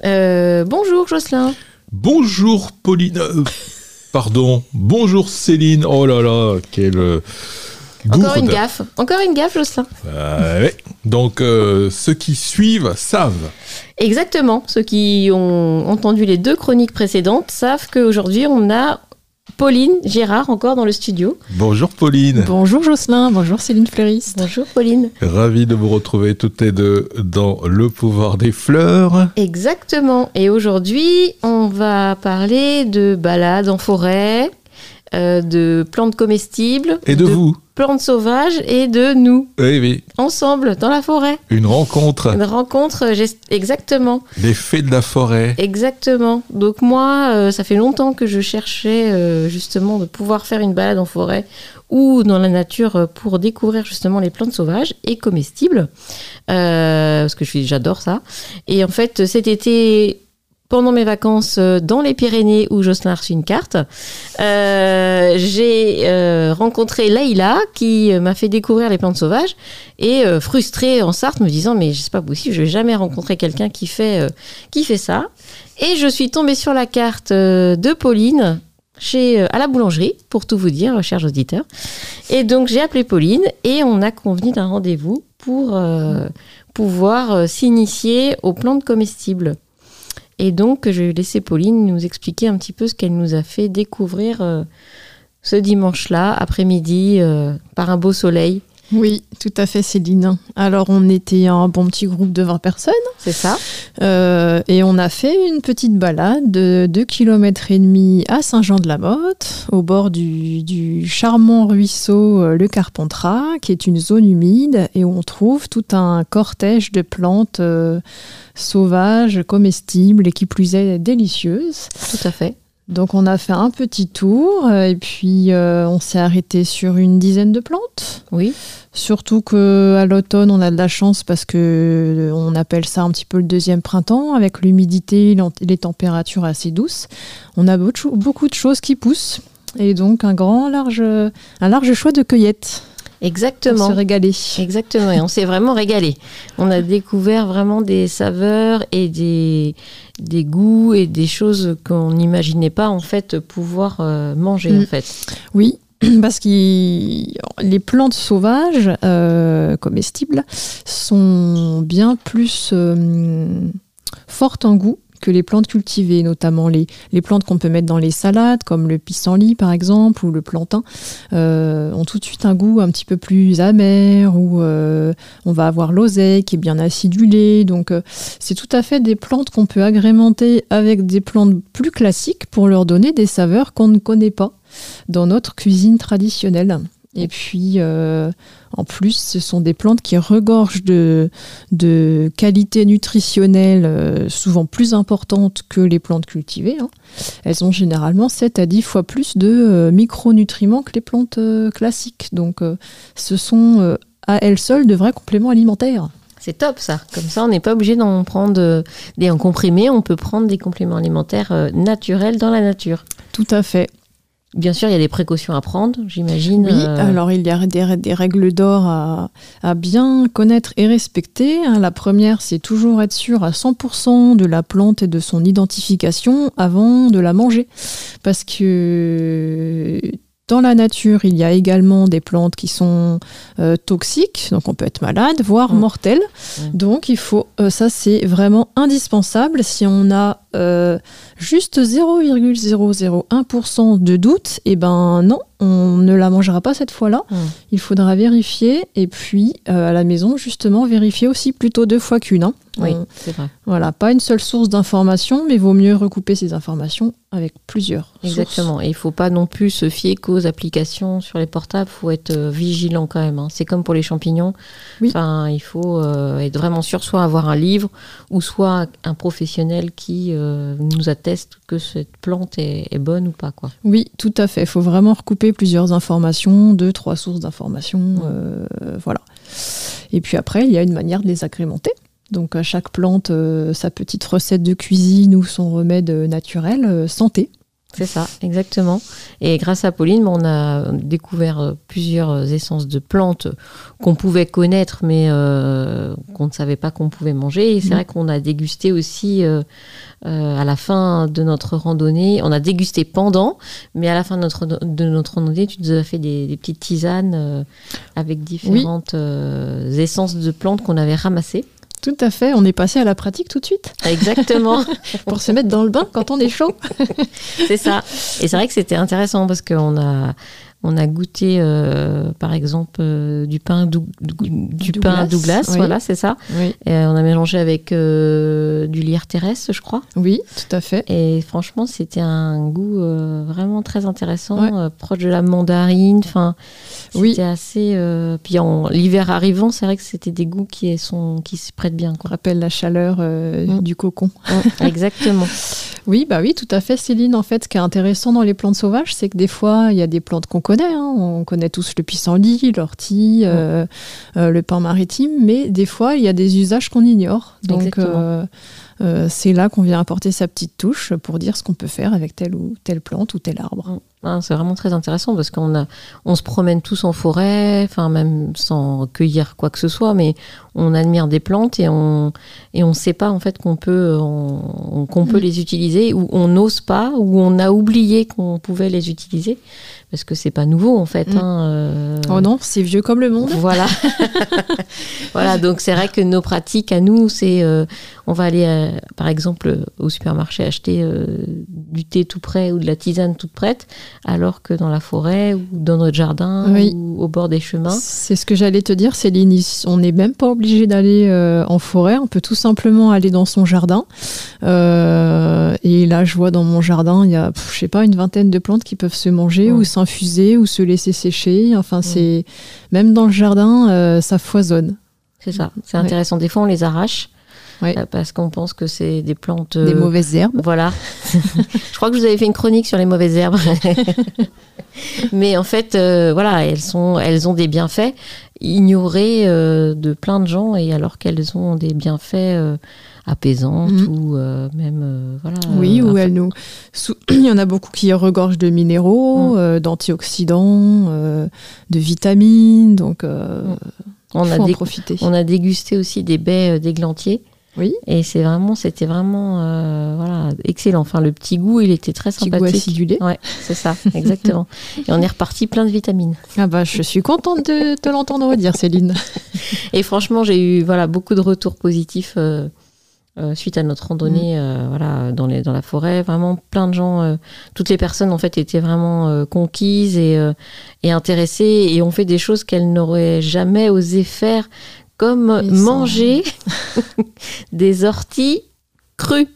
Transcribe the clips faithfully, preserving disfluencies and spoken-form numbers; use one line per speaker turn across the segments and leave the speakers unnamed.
Euh, bonjour Jocelyn.
Bonjour Pauline. Euh, pardon. Bonjour Céline. Oh là là, quelle euh,
Encore
gourde.
une gaffe. Encore une gaffe, Jocelyn.
Euh, ouais. Donc, euh, ceux qui suivent savent.
Exactement. Ceux qui ont entendu les deux chroniques précédentes savent qu'aujourd'hui, on a Pauline Gérard encore dans le studio.
Bonjour Pauline.
Bonjour Jocelyn, bonjour Céline Fleuriste.
Bonjour Pauline.
Ravi de vous retrouver toutes les deux dans Le pouvoir des fleurs.
Exactement. Et aujourd'hui, on va parler de balades en forêt, euh, de plantes comestibles.
Et de, de vous.
Plantes sauvages et de nous.
Oui, oui.
Ensemble, dans la forêt.
Une rencontre.
Une rencontre, exactement.
Les fées de la forêt.
Exactement. Donc moi, euh, ça fait longtemps que je cherchais euh, justement de pouvoir faire une balade en forêt ou dans la nature pour découvrir justement les plantes sauvages et comestibles. Euh, parce que je suis, j'adore ça. Et en fait, cet été... Pendant mes vacances dans les Pyrénées où Jocelyn a reçu une carte, euh, j'ai euh, rencontré Laïla qui m'a fait découvrir les plantes sauvages et euh, frustrée en Sarthe me disant mais c'est pas possible, je vais jamais rencontrer quelqu'un qui fait, euh, qui fait ça. Et je suis tombée sur la carte euh, de Pauline chez, euh, à la boulangerie, pour tout vous dire, chers auditeurs. Et donc j'ai appelé Pauline et on a convenu d'un rendez-vous pour euh, pouvoir euh, s'initier aux plantes comestibles. Et donc, je vais laisser Pauline nous expliquer un petit peu ce qu'elle nous a fait découvrir euh, ce dimanche-là, après-midi, euh, par un beau soleil.
Oui, tout à fait Céline. Alors, on était un bon petit groupe de vingt personnes.
C'est ça.
Euh, et on a fait une petite balade de deux kilomètres et demi à Saint-Jean-de-la-Motte, au bord du, du charmant ruisseau euh, Le Carpentras, qui est une zone humide et où on trouve tout un cortège de plantes euh, sauvages, comestibles et qui plus est délicieuses.
Tout à fait.
Donc on a fait un petit tour euh, et puis euh, on s'est arrêté sur une dizaine de plantes.
Oui.
Surtout qu'à l'automne on a de la chance parce que euh, on appelle ça un petit peu le deuxième printemps avec l'humidité, les températures assez douces. On a beaucoup de choses qui poussent et donc un grand large, un large choix de cueillettes.
Exactement.
Pour se régaler.
Exactement, et on s'est vraiment régalé. On a découvert vraiment des saveurs et des, des goûts et des choses qu'on n'imaginait pas en fait pouvoir euh, manger mmh. en fait.
Oui, parce que les plantes sauvages euh, comestibles sont bien plus euh, fortes en goût que les plantes cultivées, notamment les, les plantes qu'on peut mettre dans les salades, comme le pissenlit par exemple, ou le plantain, euh, ont tout de suite un goût un petit peu plus amer, ou euh, on va avoir l'oseille qui est bien acidulée. Donc euh, c'est tout à fait des plantes qu'on peut agrémenter avec des plantes plus classiques pour leur donner des saveurs qu'on ne connaît pas dans notre cuisine traditionnelle. Et puis, euh, en plus, ce sont des plantes qui regorgent de, de qualités nutritionnelles euh, souvent plus importantes que les plantes cultivées. Hein. Elles ont généralement sept à dix fois plus de euh, micronutriments que les plantes euh, classiques. Donc, euh, ce sont euh, à elles seules de vrais compléments alimentaires.
C'est top ça. Comme ça, on n'est pas obligé d'en prendre euh, des en comprimés. On peut prendre des compléments alimentaires euh, naturels dans la nature.
Tout à fait.
Bien sûr, il y a des précautions à prendre, j'imagine.
Oui, euh... alors il y a des, des règles d'or à, à bien connaître et respecter. La première, c'est toujours être sûr à cent pour cent de la plante et de son identification avant de la manger. Parce que dans la nature, il y a également des plantes qui sont euh, toxiques, donc on peut être malade, voire mmh. mortelles. Mmh. Donc il faut, euh, ça c'est vraiment indispensable. Si on a euh, juste zéro virgule zéro zéro un pour cent de doute, eh ben non, on ne la mangera pas cette fois-là. Mmh. Il faudra vérifier et puis euh, à la maison, justement, vérifier aussi plutôt deux fois qu'une. Hein.
Oui,
on,
c'est vrai.
Voilà, pas une seule source d'information, mais vaut mieux recouper ces informations avec plusieurs
Exactement.
sources.
Et il ne faut pas non plus se fier qu'aux applications sur les portables. Il faut être euh, vigilant quand même. Hein. C'est comme pour les champignons.
Oui.
Enfin, il faut euh, être vraiment sûr, soit avoir un livre ou soit un professionnel qui euh, nous atteste que cette plante est, est bonne ou pas, quoi.
Oui, tout à fait. Il faut vraiment recouper plusieurs informations, deux, trois sources d'informations. Mmh. Euh, voilà. Et puis après, il y a une manière de les agrémenter. Donc à chaque plante, euh, sa petite recette de cuisine ou son remède naturel, euh, santé.
C'est ça, exactement. Et grâce à Pauline, on a découvert plusieurs essences de plantes qu'on pouvait connaître, mais euh, qu'on ne savait pas qu'on pouvait manger. Et c'est mmh. vrai qu'on a dégusté aussi euh, euh, à la fin de notre randonnée. On a dégusté pendant, mais à la fin de notre, de notre randonnée, tu nous as fait des, des petites tisanes euh, avec différentes oui. euh, essences de plantes qu'on avait ramassées.
Tout à fait, on est passé à la pratique tout de suite.
Exactement.
Pour se mettre dans le bain quand on est chaud.
C'est ça. Et c'est vrai que c'était intéressant parce qu'on a, on a goûté, euh, par exemple, euh, du pain, dou, du Douglas, pain Douglas, oui. Voilà, c'est ça. Oui. Et on a mélangé avec euh, du lierre terrestre, je crois.
Oui, tout à fait.
Et franchement, c'était un goût euh, vraiment très intéressant, ouais. euh, proche de la mandarine. Enfin, c'était oui. assez. Euh, puis en, l'hiver arrivant, c'est vrai que c'était des goûts qui sont qui se prêtent bien.
On rappelle la chaleur euh, mmh. du cocon.
Mmh, exactement.
Oui, bah oui, tout à fait, Céline. En fait, ce qui est intéressant dans les plantes sauvages, c'est que des fois, il y a des plantes qu'on connaît. Hein. On connaît tous le pissenlit, l'ortie, mmh. euh, euh, le pin maritime, mais des fois, il y a des usages qu'on ignore. Donc, euh, euh, c'est là qu'on vient apporter sa petite touche pour dire ce qu'on peut faire avec telle ou telle plante ou tel arbre.
Mmh. Ah, c'est vraiment très intéressant parce qu'on a, on se promène tous en forêt, enfin même sans cueillir quoi que ce soit, mais on admire des plantes et on et on sait pas en fait qu'on peut on, qu'on peut mmh. les utiliser ou on n'ose pas ou on a oublié qu'on pouvait les utiliser parce que c'est pas nouveau en fait. Mmh. Hein, euh...
Oh non, c'est vieux comme le monde.
Voilà. Voilà, donc c'est vrai que nos pratiques à nous, c'est euh, on va aller euh, par exemple au supermarché acheter euh, du thé tout prêt ou de la tisane toute prête. Alors que dans la forêt ou dans notre jardin oui. ou au bord des chemins.
C'est ce que j'allais te dire, Céline. On n'est même pas obligé d'aller euh, en forêt. On peut tout simplement aller dans son jardin. Euh, et là, je vois dans mon jardin, il y a, je sais pas, une vingtaine de plantes qui peuvent se manger mmh. ou s'infuser ou se laisser sécher. Enfin, mmh. c'est même dans le jardin, euh, ça foisonne.
C'est ça. C'est intéressant. Ouais. Des fois, on les arrache. Oui. Parce qu'on pense que c'est des plantes...
Des euh, mauvaises herbes.
Voilà. Je crois que vous avez fait une chronique sur les mauvaises herbes. Mais en fait, euh, voilà, elles, sont, elles ont des bienfaits ignorés euh, de plein de gens, et alors qu'elles ont des bienfaits euh, apaisants mmh. ou euh, même... Euh, voilà,
oui,
euh,
ou elles nous... Sous... Il y en a beaucoup qui regorgent de minéraux, mmh. euh, d'antioxydants, euh, de vitamines, donc euh, mmh.
on
il
a
faut
dé-
en profiter.
On a dégusté aussi des baies d'églantier.
Oui.
Et c'est vraiment, c'était vraiment euh, voilà, excellent. Enfin, le petit goût, il était très
petit
sympathique.
Goût acidulé.
Ouais, c'est ça, exactement. Et on est reparti plein de vitamines.
Ah bah, je suis contente de te l'entendre dire, Céline.
Et franchement, j'ai eu voilà beaucoup de retours positifs euh, euh, suite à notre randonnée, mmh. euh, voilà, dans les dans la forêt. Vraiment, plein de gens, euh, toutes les personnes en fait étaient vraiment euh, conquises et euh, et intéressées et ont fait des choses qu'elles n'auraient jamais osé faire. Comme et manger des orties crues.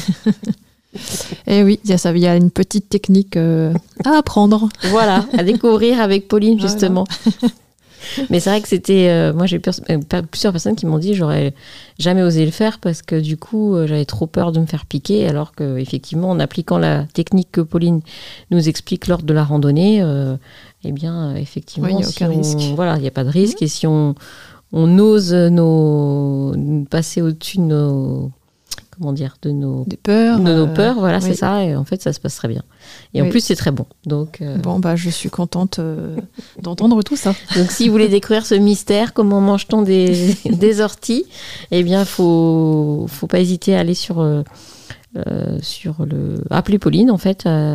Eh oui, il y a ça, il y a une petite technique euh, à apprendre.
Voilà, à découvrir avec Pauline justement. Voilà. Mais c'est vrai que c'était, euh, moi j'ai eu plusieurs personnes qui m'ont dit j'aurais jamais osé le faire parce que du coup euh, j'avais trop peur de me faire piquer, alors que effectivement en appliquant la technique que Pauline nous explique lors de la randonnée, euh, eh bien effectivement,
il n'y a
si
aucun
on,
risque.
Voilà, il n'y a pas de risque. Mmh. Et si on on ose nos, passer au-dessus de nos, comment dire, de nos,
Des peurs,
de nos
euh,
peurs, voilà,
oui.
c'est ça, et en fait, ça se passe très bien. Et oui. en plus, c'est très bon. Donc, euh...
bon, bah, je suis contente euh, d'entendre tout ça.
Donc, si vous voulez découvrir ce mystère, comment mange-t-on des, des orties, eh bien, faut, faut pas hésiter à aller sur, euh, sur le, appeler Pauline, en fait, euh,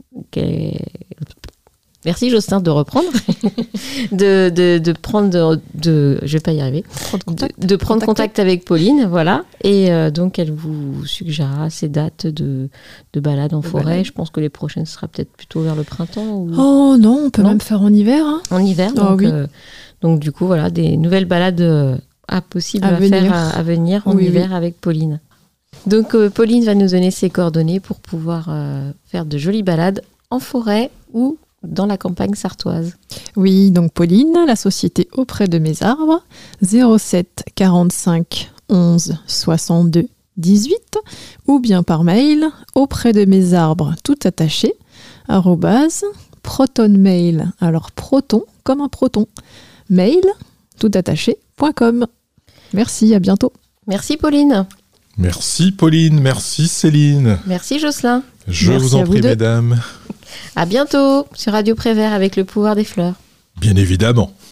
merci Jocelyn de reprendre, de, de, de prendre, de, de, je vais pas y arriver,
prendre contact,
de, de prendre contact avec Pauline, voilà, et euh, donc elle vous suggérera ses dates de, de balade en de forêt. Balade. Je pense que les prochaines sera peut-être plutôt vers le printemps. Ou...
Oh non, on peut non même faire en hiver. Hein.
En hiver,
oh,
donc,
oui.
euh, donc du coup voilà, des nouvelles balades euh, à possible
à,
à
venir.
faire à, à venir en
oui,
hiver
oui.
avec Pauline. Donc euh, Pauline va nous donner ses coordonnées pour pouvoir euh, faire de jolies balades en forêt ou dans la campagne sartoise.
Oui, donc Pauline, la société Auprès de mes arbres, zéro sept quarante-cinq onze soixante-deux dix-huit, ou bien par mail, auprès de mes arbres tout attaché, arrobase, protonmail, alors proton comme un proton, mail tout attaché point com. Merci, à bientôt.
Merci Pauline.
Merci Pauline, merci Céline.
Merci Jocelyn.
Je
Merci
vous en
à vous
prie,
deux.
mesdames.
À bientôt sur Radio Prévert avec le pouvoir des fleurs.
Bien évidemment.